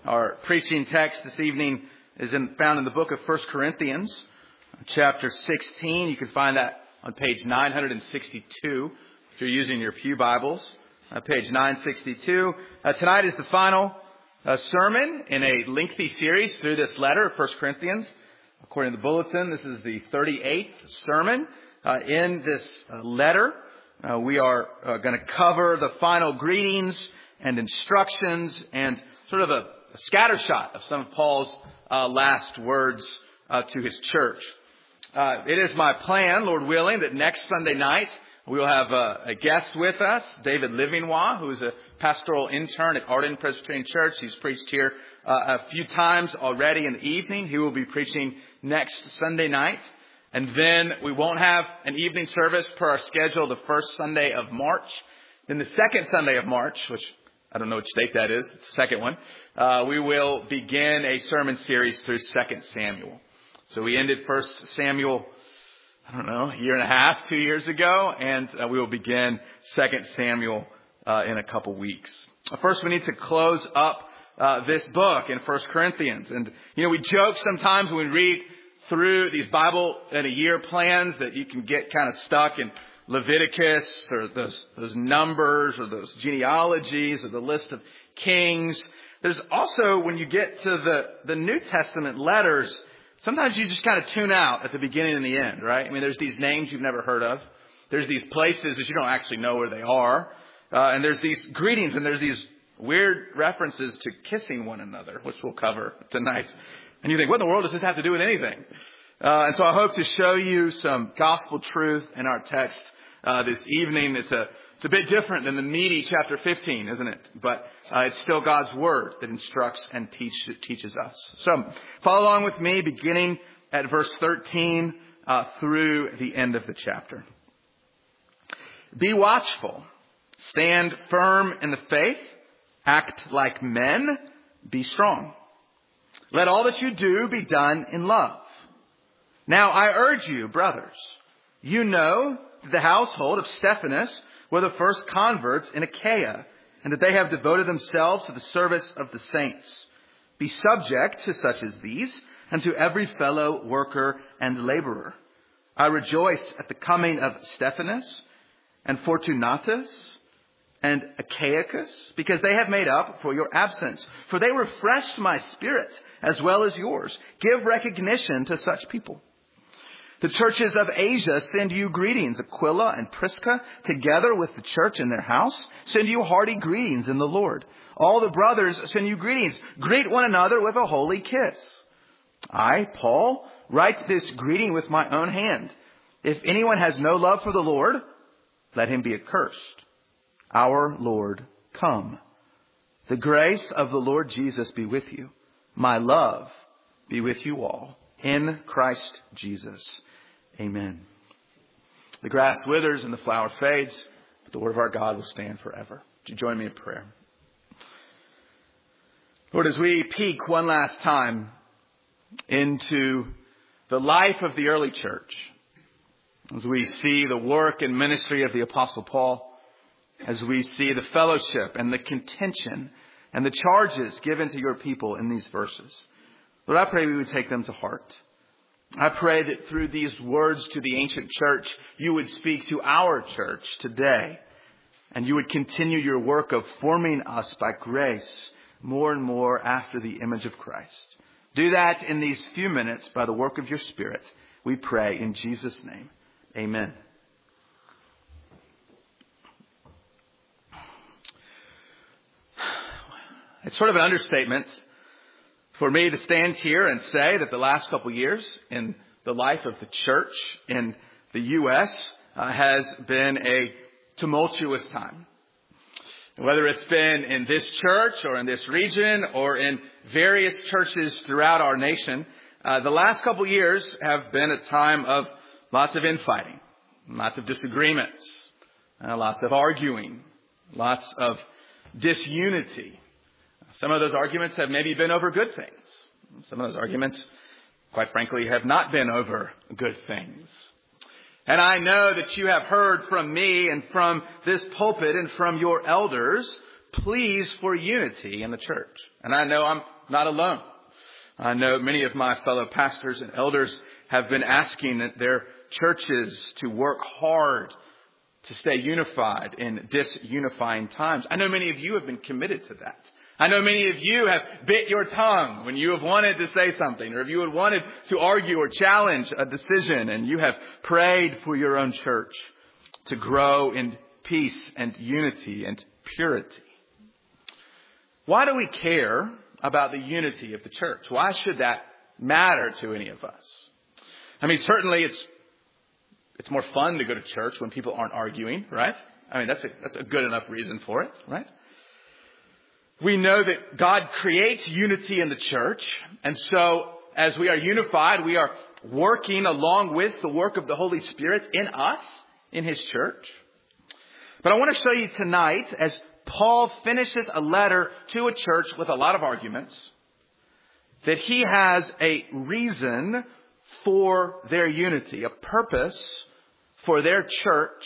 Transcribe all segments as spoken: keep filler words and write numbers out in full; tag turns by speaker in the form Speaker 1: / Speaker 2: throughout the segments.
Speaker 1: Our preaching text this evening is in, found in the book of First Corinthians, chapter sixteen. You can find that on page nine sixty-two if you're using your pew Bibles. Uh, page nine sixty-two. Uh, tonight is the final uh, sermon in a lengthy series through this letter of First Corinthians. According to the bulletin, this is the thirty-eighth sermon uh, in this uh, letter. Uh, we are uh, going to cover the final greetings and instructions and sort of a, a scattershot of some of Paul's uh, last words uh, to his church. Uh, it is my plan, Lord willing, that next Sunday night we will have a, a guest with us, David Livingwa, who is a pastoral intern at Arden Presbyterian Church. He's preached here uh, a few times already in the evening. He will be preaching next Sunday night. And then we won't have an evening service per our schedule the first Sunday of March. Then the second Sunday of March, which I don't know which date that is, the second one, uh, we will begin a sermon series through Second Samuel. So we ended First Samuel, I don't know, a year and a half, two years ago, and uh, we will begin Second Samuel uh, in a couple weeks. First, we need to close up uh, this book in First Corinthians. And, you know, we joke sometimes when we read through these Bible in a year plans that you can get kind of stuck in Leviticus or those, those numbers or those genealogies or the list of kings. There's also, when you get to the, the New Testament letters, sometimes you just kind of tune out at the beginning and the end, right? I mean, there's these names you've never heard of. There's these places that you don't actually know where they are. Uh, and there's these greetings and there's these weird references to kissing one another, which we'll cover tonight. And you think, what in the world does this have to do with anything? Uh, and so I hope to show you some gospel truth in our text uh, this evening. It's a it's a bit different than the meaty chapter fifteen, isn't it? But uh, it's still God's word that instructs and teach, teaches us. So follow along with me, beginning at verse thirteen uh, through the end of the chapter. Be watchful, stand firm in the faith, act like men, be strong. Let all that you do be done in love. Now I urge you, brothers, you know that the household of Stephanas were the first converts in Achaia, and that they have devoted themselves to the service of the saints. Be subject to such as these, and to every fellow worker and laborer. I rejoice at the coming of Stephanas and Fortunatus and Achaicus, because they have made up for your absence. For they refreshed my spirit as well as yours. Give recognition to such people. The churches of Asia send you greetings. Aquila and Prisca, together with the church in their house, send you hearty greetings in the Lord. All the brothers send you greetings. Greet one another with a holy kiss. I, Paul, write this greeting with my own hand. If anyone has no love for the Lord, let him be accursed. Our Lord, come. The grace of the Lord Jesus be with you. My love be with you all. In Christ Jesus. Amen. The grass withers and the flower fades, but the word of our God will stand forever. Would you join me in prayer? Lord, as we peek one last time into the life of the early church, as we see the work and ministry of the Apostle Paul, as we see the fellowship and the contention and the charges given to your people in these verses, Lord, I pray we would take them to heart. I pray that through these words to the ancient church, you would speak to our church today, and you would continue your work of forming us by grace more and more after the image of Christ. Do that in these few minutes by the work of your Spirit. We pray in Jesus' name. Amen. It's sort of an understatement for me to stand here and say that the last couple of years in the life of the church in the U S uh, has been a tumultuous time. Whether it's been in this church or in this region or in various churches throughout our nation, uh, the last couple of years have been a time of lots of infighting, lots of disagreements, uh, lots of arguing, lots of disunity. Some of those arguments have maybe been over good things. Some of those arguments, quite frankly, have not been over good things. And I know that you have heard from me and from this pulpit and from your elders pleas for unity in the church. And I know I'm not alone. I know many of my fellow pastors and elders have been asking their churches to work hard to stay unified in disunifying times. I know many of you have been committed to that. I know many of you have bit your tongue when you have wanted to say something, or if you had wanted to argue or challenge a decision, and you have prayed for your own church to grow in peace and unity and purity. Why do we care about the unity of the church? Why should that matter to any of us? I mean, certainly it's it's more fun to go to church when people aren't arguing, right? I mean, that's a, that's a good enough reason for it, right? We know that God creates unity in the church. And so as we are unified, we are working along with the work of the Holy Spirit in us, in His church. But I want to show you tonight, as Paul finishes a letter to a church with a lot of arguments, that he has a reason for their unity, a purpose for their church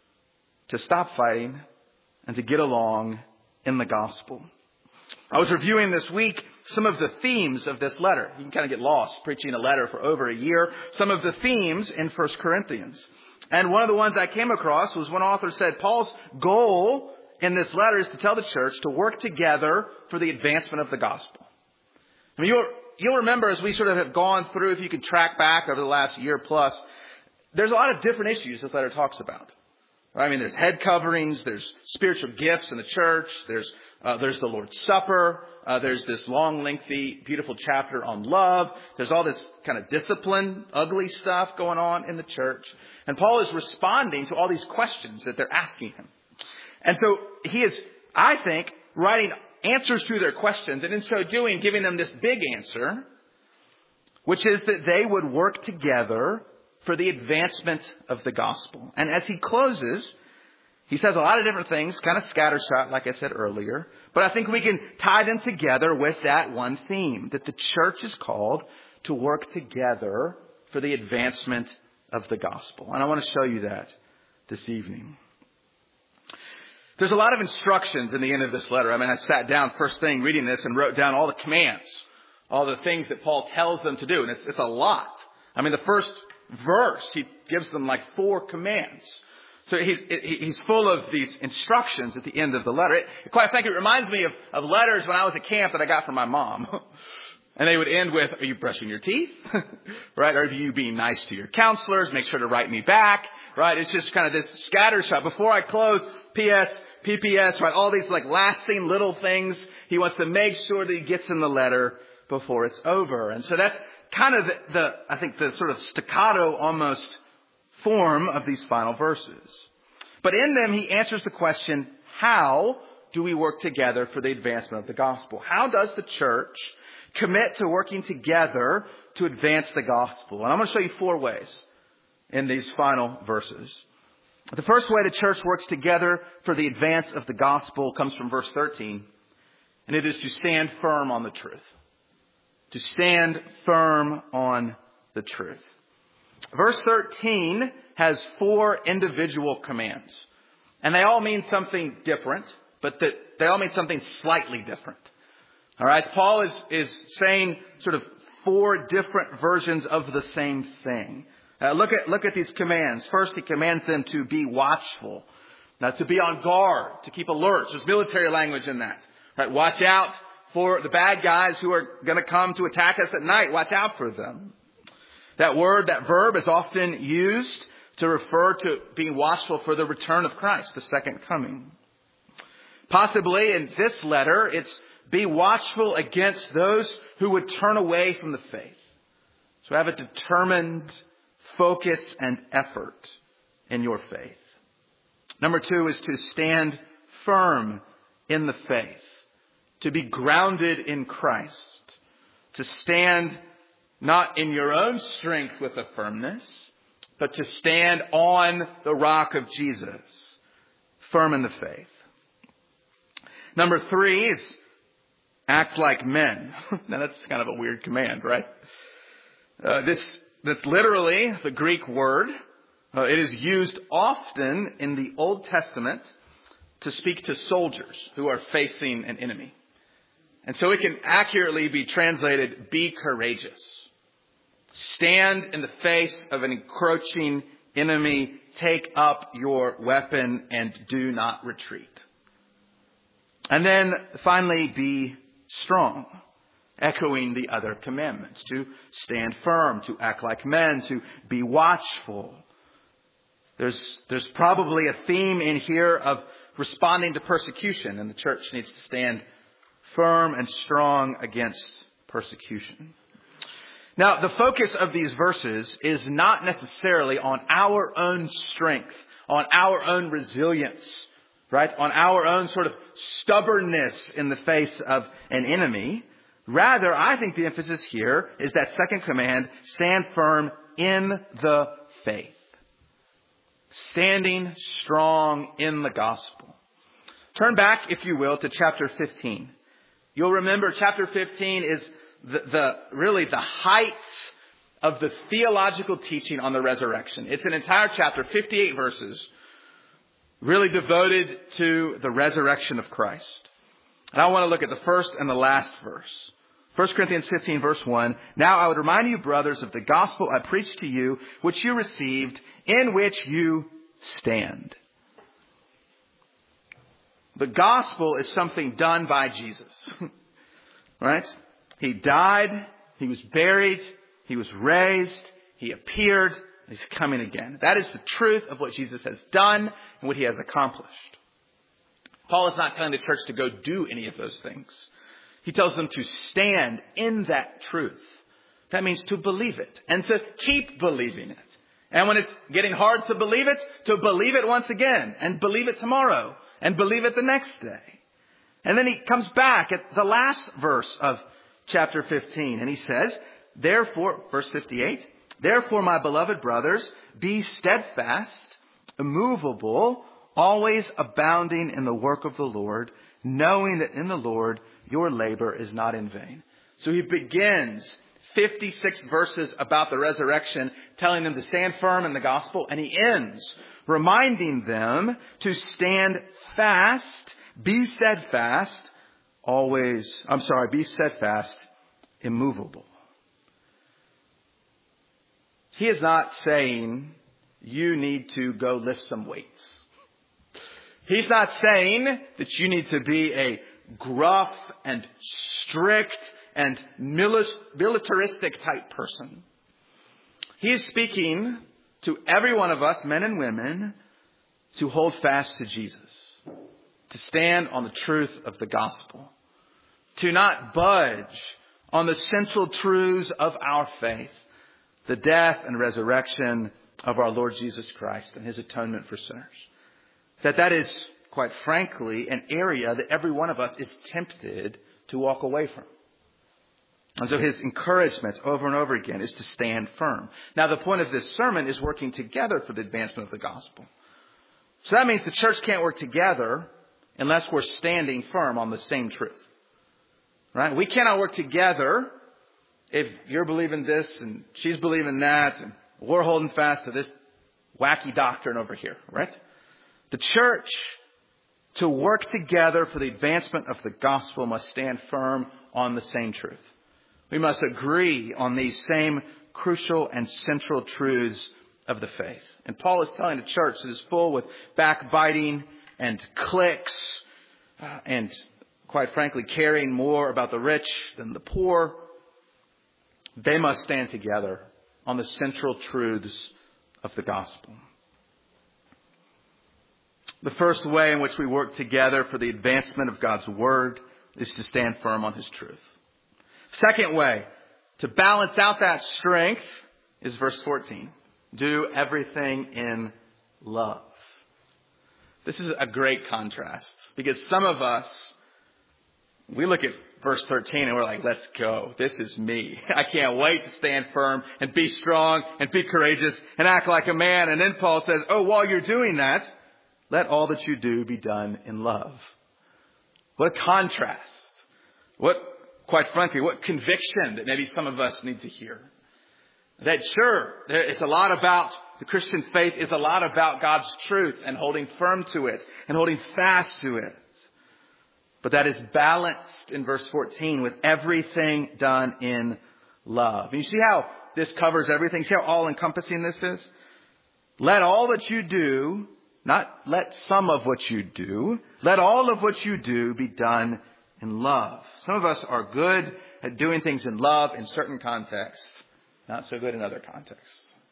Speaker 1: to stop fighting and to get along in the gospel. I was reviewing this week some of the themes of this letter. You can kind of get lost preaching a letter for over a year. Some of the themes in First Corinthians. And one of the ones I came across was one author said Paul's goal in this letter is to tell the church to work together for the advancement of the gospel. I mean, you'll, you'll remember as we sort of have gone through, if you could track back over the last year plus, there's a lot of different issues this letter talks about. I mean, there's head coverings, there's spiritual gifts in the church, there's uh, there's the Lord's Supper, uh, there's this long, lengthy, beautiful chapter on love. There's all this kind of discipline, ugly stuff going on in the church. And Paul is responding to all these questions that they're asking him. And so he is, I think, writing answers to their questions, and in so doing, giving them this big answer, which is that they would work together for the advancement of the gospel. And as he closes, he says a lot of different things, kind of scattershot, like I said earlier. But I think we can tie them together with that one theme, that the church is called to work together for the advancement of the gospel. And I want to show you that this evening. There's a lot of instructions in the end of this letter. I mean, I sat down first thing reading this and wrote down all the commands, all the things that Paul tells them to do. And it's, it's a lot. I mean, the first verse, he gives them like four commands. So he's he's full of these instructions at the end of the letter. It, quite frankly, it reminds me of, of letters when I was at camp that I got from my mom. And they would end with, are you brushing your teeth? Right? Or are you being nice to your counselors? Make sure to write me back. Right? It's just kind of this scattershot. Before I close, P S, P P S, right? All these like lasting little things. He wants to make sure that he gets in the letter before it's over. And so that's kind of the, the I think, the sort of staccato almost form of these final verses. But in them, he answers the question, how do we work together for the advancement of the gospel? How does the church commit to working together to advance the gospel? And I'm going to show you four ways in these final verses. The first way the church works together for the advance of the gospel comes from verse thirteen. And it is to stand firm on the truth. To stand firm on the truth. Verse thirteen has four individual commands. And they all mean something different, but that they all mean something slightly different. All right, Paul is, is saying sort of four different versions of the same thing. Uh, look at look at these commands. First, he commands them to be watchful. Now, to be on guard, to keep alert. There's military language in that. Right? Watch out for the bad guys who are going to come to attack us at night. Watch out for them. That word, that verb is often used to refer to being watchful for the return of Christ, the second coming. Possibly in this letter, it's be watchful against those who would turn away from the faith. So have a determined focus and effort in your faith. Number two is to stand firm in the faith. To be grounded in Christ. To stand not in your own strength with a firmness, but to stand on the rock of Jesus. Firm in the faith. Number three is act like men. Now that's kind of a weird command, right? Uh, this that's literally the Greek word. Uh, it is used often in the Old Testament to speak to soldiers who are facing an enemy. And so it can accurately be translated, be courageous. Stand in the face of an encroaching enemy. Take up your weapon and do not retreat. And then finally, be strong, echoing the other commandments, to stand firm, to act like men, to be watchful. There's, there's probably a theme in here of responding to persecution, and the church needs to stand firm and strong against persecution. Now, the focus of these verses is not necessarily on our own strength, on our own resilience, right? On our own sort of stubbornness in the face of an enemy. Rather, I think the emphasis here is that second command, stand firm in the faith. Standing strong in the gospel. Turn back, if you will, to chapter fifteen. You'll remember chapter fifteen is the, the really the height of the theological teaching on the resurrection. It's an entire chapter, fifty-eight verses, really devoted to the resurrection of Christ. And I want to look at the first and the last verse. First Corinthians fifteen, verse one. Now I would remind you, brothers, of the gospel I preached to you, which you received, in which you stand. The gospel is something done by Jesus. Right? He died, he was buried, he was raised, he appeared, he's coming again. That is the truth of what Jesus has done and what he has accomplished. Paul is not telling the church to go do any of those things. He tells them to stand in that truth. That means to believe it and to keep believing it. And when it's getting hard to believe it, to believe it once again and believe it tomorrow and believe it the next day. And then he comes back at the last verse of chapter fifteen and he says, therefore, verse fifty-eight, therefore, my beloved brothers, be steadfast, immovable, always abounding in the work of the Lord, knowing that in the Lord your labor is not in vain. So he begins fifty-six verses about the resurrection, telling them to stand firm in the gospel. And he ends reminding them to stand fast, be steadfast, always, I'm sorry, be steadfast, immovable. He is not saying you need to go lift some weights. He's not saying that you need to be a gruff and strict and militaristic type person. He is speaking to every one of us, men and women, to hold fast to Jesus, to stand on the truth of the gospel, to not budge on the central truths of our faith, the death and resurrection of our Lord Jesus Christ and his atonement for sinners. That that is, quite frankly, an area that every one of us is tempted to walk away from. And so his encouragement over and over again is to stand firm. Now, the point of this sermon is working together for the advancement of the gospel. So that means the church can't work together unless we're standing firm on the same truth. Right? We cannot work together if you're believing this and she's believing that and we're holding fast to this wacky doctrine over here. Right? The church, to work together for the advancement of the gospel, must stand firm on the same truth. We must agree on these same crucial and central truths of the faith. And Paul is telling the church that is full with backbiting and cliques uh, and, quite frankly, caring more about the rich than the poor. They must stand together on the central truths of the gospel. The first way in which we work together for the advancement of God's word is to stand firm on his truth. Second way to balance out that strength is verse fourteen. Do everything in love. This is a great contrast because some of us, we look at verse thirteen and we're like, let's go. This is me. I can't wait to stand firm and be strong and be courageous and act like a man. And then Paul says, oh, while you're doing that, let all that you do be done in love. What contrast. What, quite frankly, what conviction that maybe some of us need to hear. That sure, there, it's a lot about, the Christian faith is a lot about God's truth and holding firm to it and holding fast to it. But that is balanced in verse fourteen with everything done in love. And you see how this covers everything? See how all-encompassing this is? Let all that you do, not let some of what you do, let all of what you do be done in love. Some of us are good at doing things in love in certain contexts, not so good in other contexts.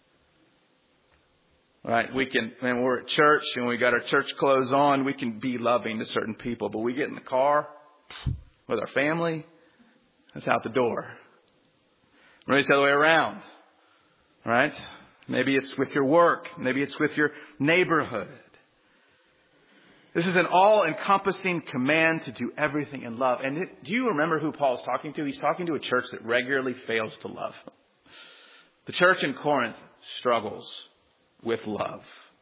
Speaker 1: Right? We can, when we're at church and we got our church clothes on, we can be loving to certain people. But we get in the car with our family, that's out the door. Maybe it's the other way around. Right? Maybe it's with your work. Maybe it's with your neighborhood. This is an all-encompassing command to do everything in love. And it, do you remember who Paul's talking to? He's talking to a church that regularly fails to love. The church in Corinth struggles with love.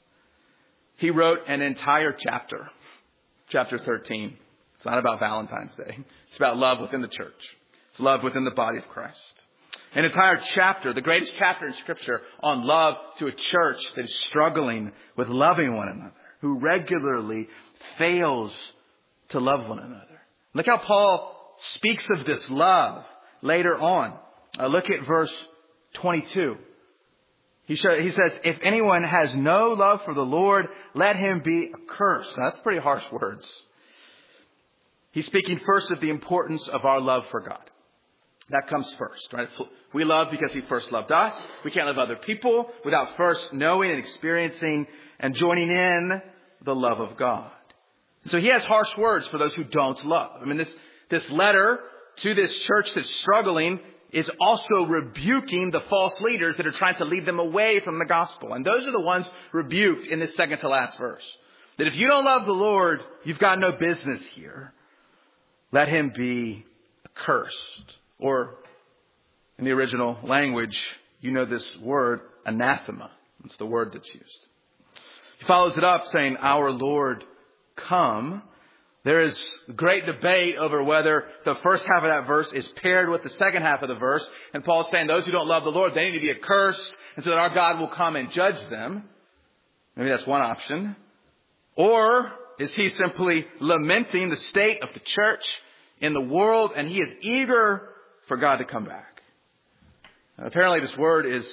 Speaker 1: He wrote an entire chapter, chapter thirteen. It's not about Valentine's Day. It's about love within the church. It's love within the body of Christ. An entire chapter, the greatest chapter in Scripture, on love to a church that is struggling with loving one another, who regularly fails to love one another. Look how Paul speaks of this love later on. Uh, look at verse twenty-two. He, show, he says, if anyone has no love for the Lord, let him be accursed. Now, that's pretty harsh words. He's speaking first of the importance of our love for God. That comes first, right? We love because He first loved us. We can't love other people without first knowing and experiencing and joining in the love of God. And so he has harsh words for those who don't love. I mean, this, this letter to this church that's struggling is also rebuking the false leaders that are trying to lead them away from the gospel. And those are the ones rebuked in this second to last verse. That if you don't love the Lord, you've got no business here. Let him be accursed. Or in the original language, you know this word, anathema. It's the word that's used. He follows it up saying, our Lord, come. There is great debate over whether the first half of that verse is paired with the second half of the verse. And Paul's saying those who don't love the Lord, they need to be accursed, and so that our God will come and judge them. Maybe that's one option. Or is he simply lamenting the state of the church in the world, and he is eager for God to come back? Now, apparently this word is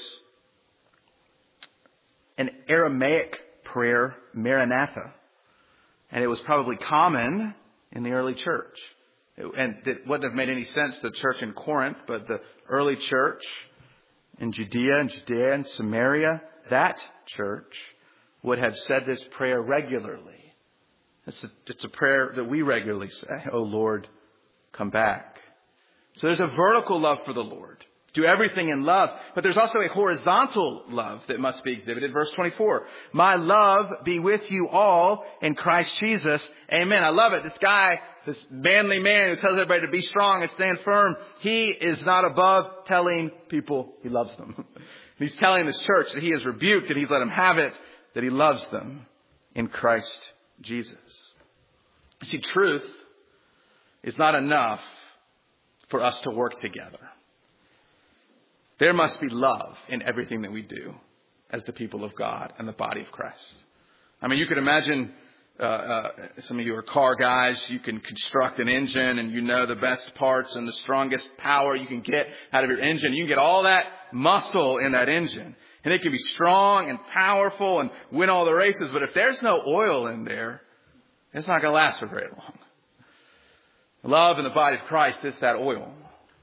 Speaker 1: an Aramaic prayer, Maranatha. And it was probably common in the early church. And it wouldn't have made any sense to the church in Corinth, but the early church in Judea and Judea and Samaria, that church would have said this prayer regularly. It's a, it's a prayer that we regularly say, oh Lord, come back. So there's a vertical love for the Lord. Do everything in love. But there's also a horizontal love that must be exhibited. Verse twenty-four. My love be with you all in Christ Jesus. Amen. I love it. This guy, this manly man who tells everybody to be strong and stand firm, he is not above telling people he loves them. He's telling this church that he has rebuked, that he's let them have it, that he loves them in Christ Jesus. You see, truth is not enough for us to work together. There must be love in everything that we do as the people of God and the body of Christ. I mean, you could imagine, uh, uh, some of you are car guys, you can construct an engine and you know the best parts and the strongest power you can get out of your engine. You can get all that muscle in that engine. And it can be strong and powerful and win all the races. But if there's no oil in there, it's not going to last for very long. Love in the body of Christ is that oil.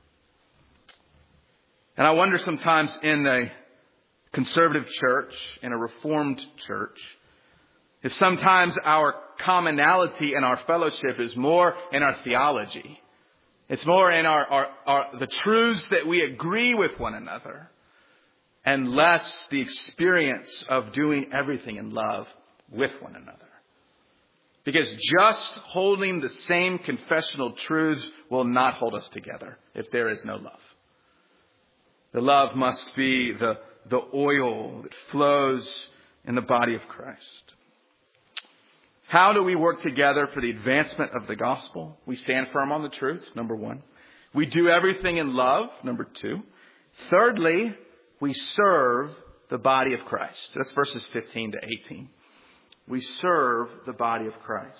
Speaker 1: And I wonder sometimes in a conservative church, in a reformed church, if sometimes our commonality and our fellowship is more in our theology. It's more in our, our, our the truths that we agree with one another, and less the experience of doing everything in love with one another. Because just holding the same confessional truths will not hold us together if there is no love. The love must be the, the oil that flows in the body of Christ. How do we work together for the advancement of the gospel? We stand firm on the truth, number one. We do everything in love, number two. Thirdly, we serve the body of Christ. That's verses fifteen to eighteen. We serve the body of Christ.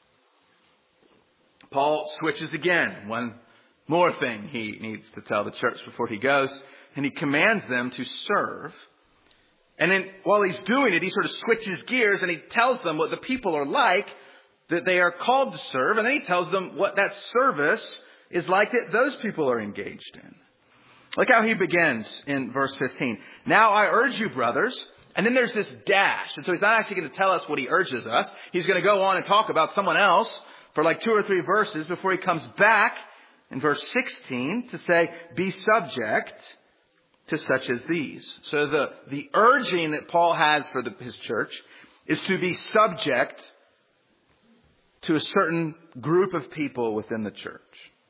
Speaker 1: Paul switches again. One more thing he needs to tell the church before he goes. And he commands them to serve. And then while he's doing it, he sort of switches gears and he tells them what the people are like that they are called to serve. And then he tells them what that service is like that those people are engaged in. Look how he begins in verse fifteen. Now I urge you, brothers. And then there's this dash. And so he's not actually going to tell us what he urges us. He's going to go on and talk about someone else for like two or three verses before he comes back in verse sixteen to say, be subject to such as these. So the, the urging that Paul has for the, his church is to be subject to a certain group of people within the church.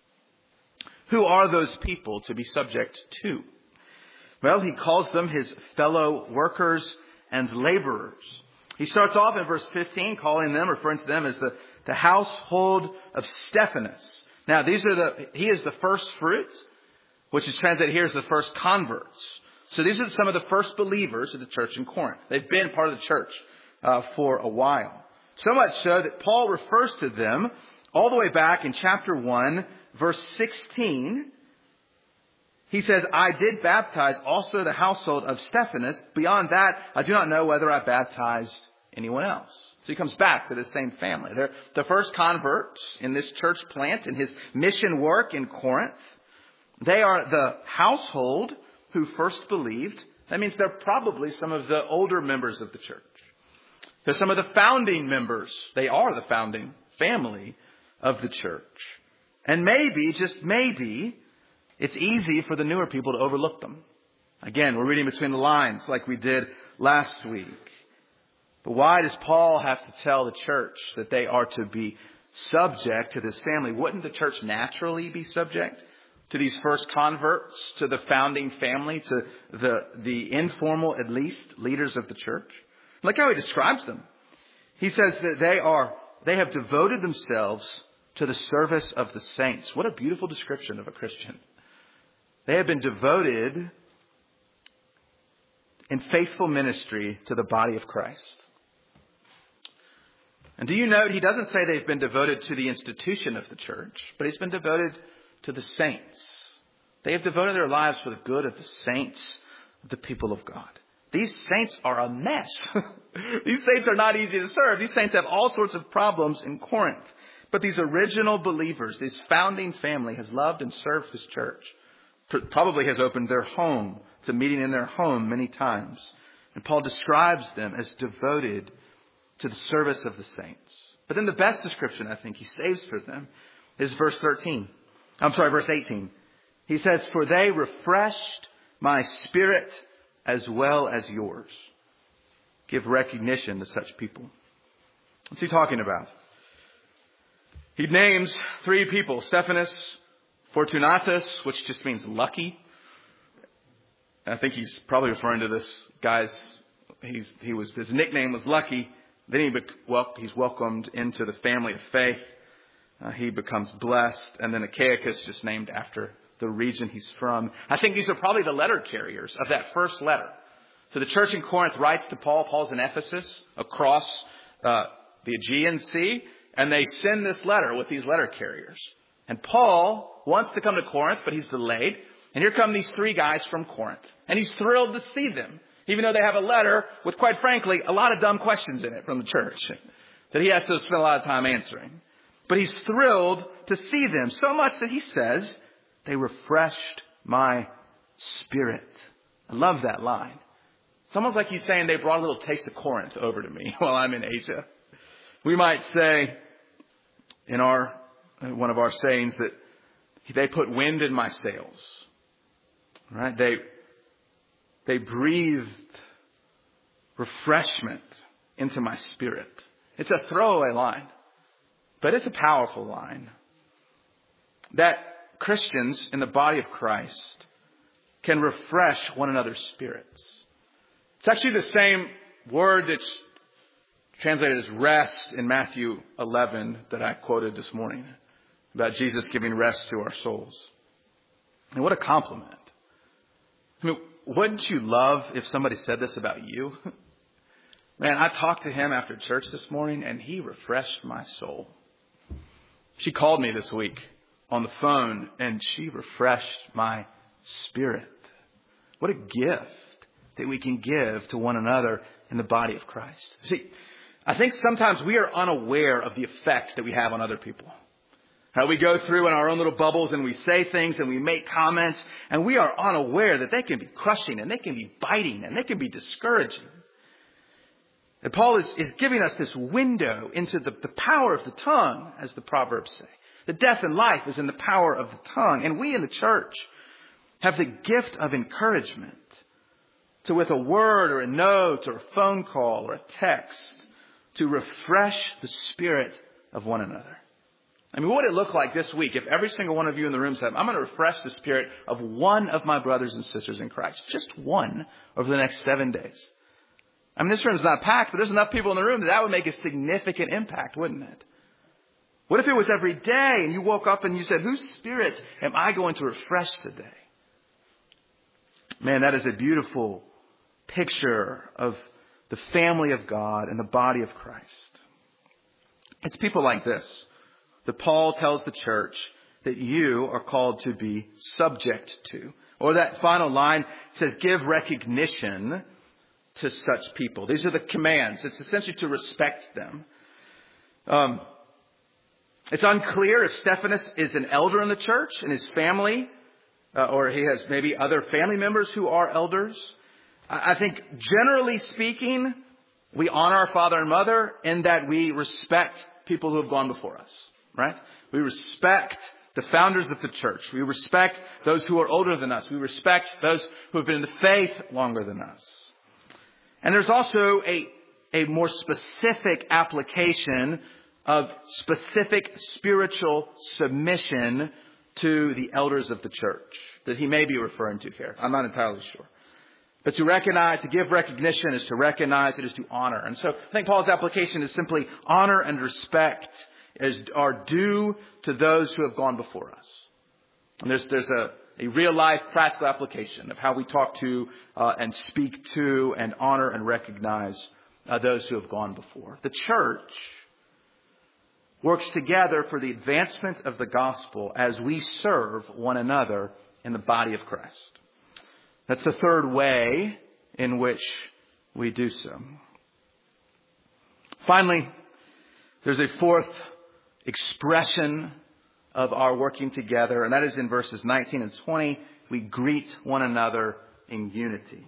Speaker 1: Who are those people to be subject to? Well, he calls them his fellow workers and laborers. He starts off in verse fifteen, calling them, referring to them as the, the household of Stephanas. Now, these are the, he is the first fruits, which is translated here as the first converts. So these are some of the first believers of the church in Corinth. They've been part of the church uh, for a while. So much so that Paul refers to them all the way back in chapter one, verse sixteen. He says, I did baptize also the household of Stephanas. Beyond that, I do not know whether I baptized anyone else. So he comes back to the same family. They're the first converts in this church plant, in his mission work in Corinth. They are the household who first believed. That means they're probably some of the older members of the church. They're some of the founding members. They are the founding family of the church. And maybe, just maybe, it's easy for the newer people to overlook them. Again, we're reading between the lines like we did last week. But why does Paul have to tell the church that they are to be subject to this family? Wouldn't the church naturally be subject to these first converts, to the founding family, to the, the informal, at least, leaders of the church? Look how he describes them. He says that they are, they have devoted themselves to the service of the saints. What a beautiful description of a Christian. They have been devoted in faithful ministry to the body of Christ. And do you note, he doesn't say they've been devoted to the institution of the church, but he's been devoted to the saints. They have devoted their lives for the good of the saints, the people of God. These saints are a mess. These saints are not easy to serve. These saints have all sorts of problems in Corinth. But these original believers, this founding family has loved and served this church. Probably has opened their home to meeting in their home many times. And Paul describes them as devoted to the service of the saints. But then the best description, I think, he saves for them is verse thirteen. I'm sorry, verse eighteen. He says, for they refreshed my spirit as well as yours. Give recognition to such people. What's he talking about? He names three people, Stephanas, Fortunatus, which just means lucky. I think he's probably referring to this guy's, he's, he was, his nickname was Lucky. Then he, well, he's welcomed into the family of faith. Uh, he becomes blessed. And then Achaicus, just named after the region he's from. I think these are probably the letter carriers of that first letter. So the church in Corinth writes to Paul. Paul's in Ephesus across uh, the Aegean Sea. And they send this letter with these letter carriers. And Paul wants to come to Corinth, but he's delayed. And here come these three guys from Corinth. And he's thrilled to see them, even though they have a letter with, quite frankly, a lot of dumb questions in it from the church that he has to spend a lot of time answering. But he's thrilled to see them, so much that he says, they refreshed my spirit. I love that line. It's almost like he's saying they brought a little taste of Corinth over to me while I'm in Asia. We might say in our one of our sayings that they put wind in my sails. Right? They they breathed refreshment into my spirit. It's a throwaway line, but it's a powerful line. That Christians in the body of Christ can refresh one another's spirits. It's actually the same word that's translated as rest in Matthew eleven that I quoted this morning about Jesus giving rest to our souls. And what a compliment. I mean, wouldn't you love if somebody said this about you? Man, I talked to him after church this morning and he refreshed my soul. She called me this week on the phone and she refreshed my spirit. What a gift that we can give to one another in the body of Christ. See, I think sometimes we are unaware of the effect that we have on other people. How we go through in our own little bubbles and we say things and we make comments and we are unaware that they can be crushing and they can be biting and they can be discouraging. And Paul is, is giving us this window into the, the power of the tongue, as the Proverbs say. The death and life is in the power of the tongue. And we in the church have the gift of encouragement to, with a word or a note or a phone call or a text, to refresh the spirit of one another. I mean, what would it look like this week if every single one of you in the room said, I'm going to refresh the spirit of one of my brothers and sisters in Christ. Just one over the next seven days. I mean, this room's not packed, but there's enough people in the room that that would make a significant impact, wouldn't it? What if it was every day and you woke up and you said, whose spirit am I going to refresh today? Man, that is a beautiful picture of the family of God and the body of Christ. It's people like this that Paul tells the church that you are called to be subject to. Or that final line says, give recognition to such people. These are the commands. It's essentially to respect them. Um, it's unclear if Stephanas is an elder in the church and his family, uh, or he has maybe other family members who are elders. I, I think generally speaking, we honor our father and mother in that we respect people who have gone before us, right? We respect the founders of the church. We respect those who are older than us. We respect those who have been in the faith longer than us. And there's also a, a more specific application of specific spiritual submission to the elders of the church that he may be referring to here. I'm not entirely sure. But to recognize, to give recognition is to recognize, it is to honor. And so I think Paul's application is simply honor and respect as are due to those who have gone before us. And there's, there's a, a real life practical application of how we talk to uh, and speak to and honor and recognize uh, those who have gone before. The church works together for the advancement of the gospel as we serve one another in the body of Christ. That's the third way in which we do so. Finally, there's a fourth expression of our working together, and that is in verses nineteen and twenty. We greet one another in unity.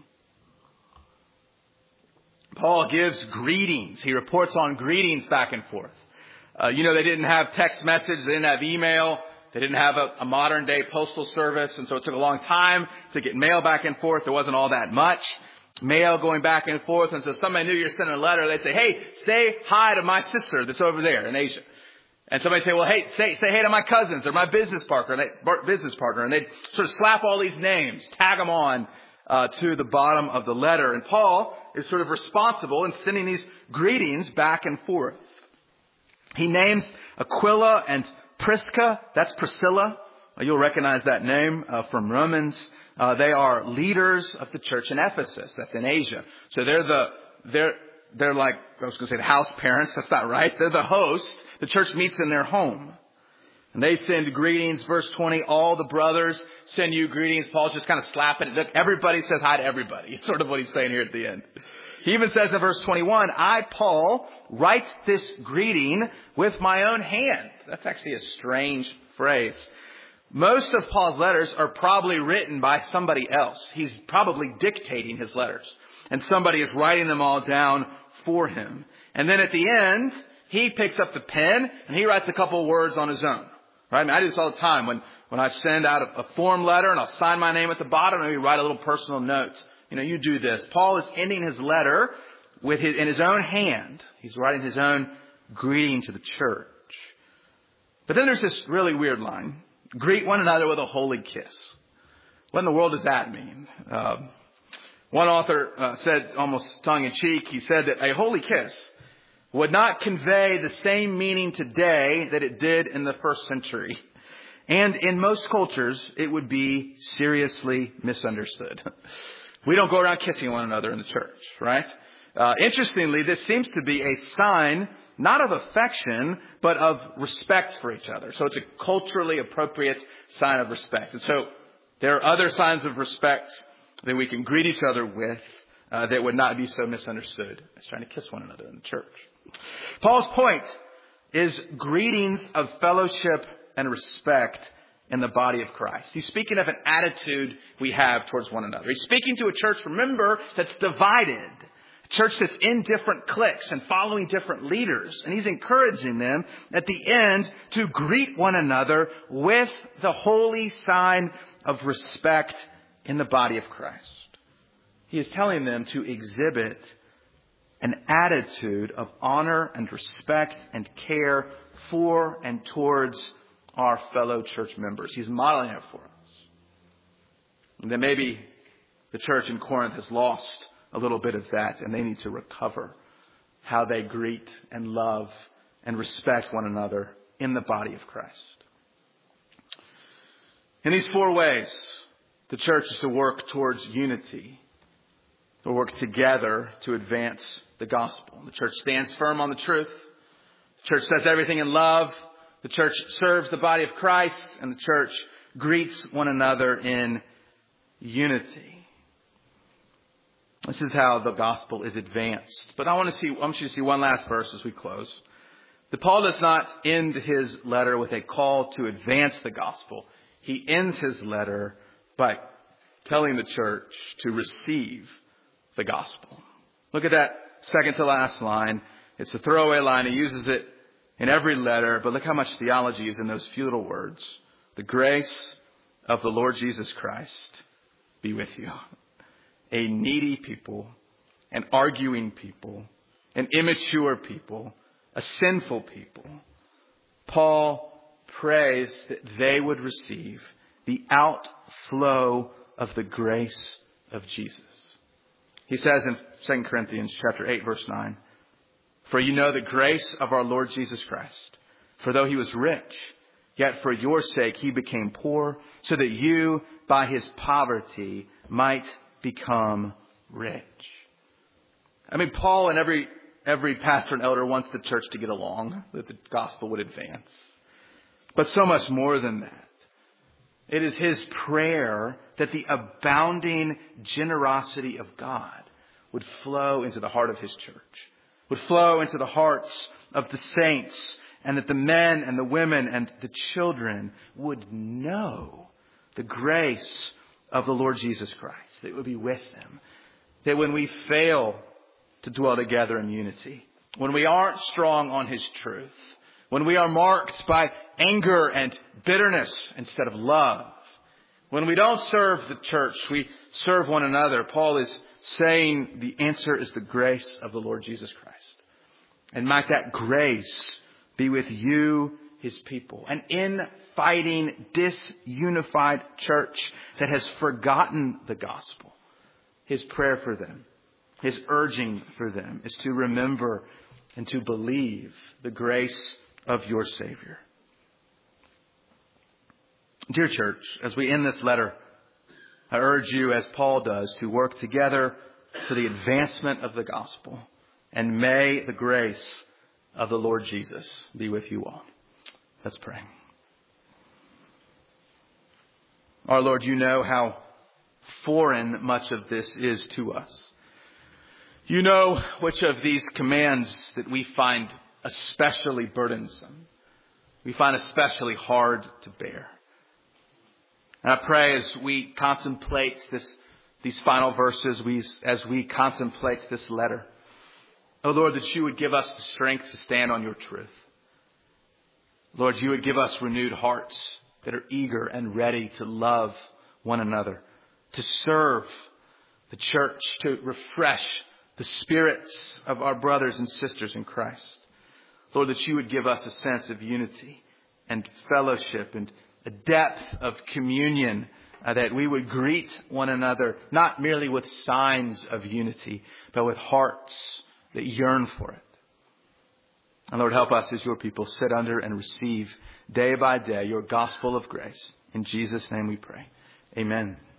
Speaker 1: Paul gives greetings. He reports on greetings back and forth. Uh, you know, they didn't have text message. They didn't have email. They didn't have a, a modern day postal service. And so it took a long time to get mail back and forth. There wasn't all that much mail going back and forth. And so somebody knew you're sending a letter. They'd say, hey, say hi to my sister that's over there in Asia. And somebody say, well, hey, say, say hey to my cousins or my business partner, and they, business partner. And they'd sort of slap all these names, tag them on uh, to the bottom of the letter. And Paul is sort of responsible in sending these greetings back and forth. He names Aquila and Prisca. That's Priscilla. You'll recognize that name uh, from Romans. Uh, they are leaders of the church in Ephesus. That's in Asia. So they're the they're they're like I was going to say the house parents. That's not right. They're the host. The church meets in their home, and they send greetings. Verse twenty. All the brothers send you greetings. Paul's just kind of slapping it. Look, everybody says hi to everybody. It's sort of what he's saying here at the end. He even says in verse twenty-one, I, Paul, write this greeting with my own hand. That's actually a strange phrase. Most of Paul's letters are probably written by somebody else. He's probably dictating his letters. And somebody is writing them all down for him. And then at the end, he picks up the pen and he writes a couple of words on his own. Right? I mean, I do this all the time. When, when I send out a, a form letter and I'll sign my name at the bottom and maybe write a little personal note. You know, you do this. Paul is ending his letter with his, in his own hand. He's writing his own greeting to the church. But then there's this really weird line. Greet one another with a holy kiss. What in the world does that mean? Uh, one author uh, said, almost tongue-in-cheek, he said that a holy kiss would not convey the same meaning today that it did in the first century. And in most cultures, it would be seriously misunderstood. We don't go around kissing one another in the church, right? Uh, interestingly, this seems to be a sign not of affection, but of respect for each other. So it's a culturally appropriate sign of respect. And so there are other signs of respect that we can greet each other with uh, that would not be so misunderstood as trying to kiss one another in the church. Paul's point is greetings of fellowship and respect in the body of Christ. He's speaking of an attitude we have towards one another. He's speaking to a church, remember, that's divided. A church that's in different cliques and following different leaders. And he's encouraging them at the end to greet one another with the holy sign of respect in the body of Christ. He is telling them to exhibit an attitude of honor and respect and care for and towards our fellow church members. He's modeling it for us. And then maybe the church in Corinth has lost a little bit of that, and they need to recover how they greet and love and respect one another in the body of Christ. In these four ways, the church is to work towards unity, to work together to advance the gospel. The church stands firm on the truth. The church does everything in love. The church serves the body of Christ, and the church greets one another in unity. This is how the gospel is advanced. But I want to see, I want you to see one last verse as we close. That Paul does not end his letter with a call to advance the gospel. He ends his letter by telling the church to receive the gospel. Look at that second to last line. It's a throwaway line. He uses it in every letter, but look how much theology is in those few little words. The grace of the Lord Jesus Christ be with you. A needy people, an arguing people, an immature people, a sinful people. Paul prays that they would receive the outflow of the grace of Jesus. He says in Second Corinthians chapter eight, verse nine, "For you know the grace of our Lord Jesus Christ. For though he was rich, yet for your sake he became poor, so that you by his poverty might become rich." I mean, Paul and every every pastor and elder wants the church to get along, that the gospel would advance. But so much more than that. It is his prayer that the abounding generosity of God would flow into the heart of his church, would flow into the hearts of the saints, and that the men and the women and the children would know the grace of the Lord Jesus Christ, that it would be with them. That when we fail to dwell together in unity, when we aren't strong on his truth, when we are marked by anger and bitterness instead of love, when we don't serve the church, we serve one another. Paul is saying the answer is the grace of the Lord Jesus Christ. And might that grace be with you, his people. An infighting, disunified church that has forgotten the gospel. His prayer for them, his urging for them is to remember and to believe the grace of your Savior. Dear church, as we end this letter, I urge you, as Paul does, to work together for the advancement of the gospel. And may the grace of the Lord Jesus be with you all. Let's pray. Our Lord, you know how foreign much of this is to us. You know which of these commands that we find especially burdensome, we find especially hard to bear. And I pray as we contemplate this, these final verses, we, as we contemplate this letter, oh Lord, that you would give us the strength to stand on your truth. Lord, you would give us renewed hearts that are eager and ready to love one another, to serve the church, to refresh the spirits of our brothers and sisters in Christ. Lord, that you would give us a sense of unity and fellowship and a depth of communion, uh, that we would greet one another, not merely with signs of unity, but with hearts that yearn for it. And Lord, help us as your people sit under and receive day by day your gospel of grace. In Jesus' name we pray. Amen.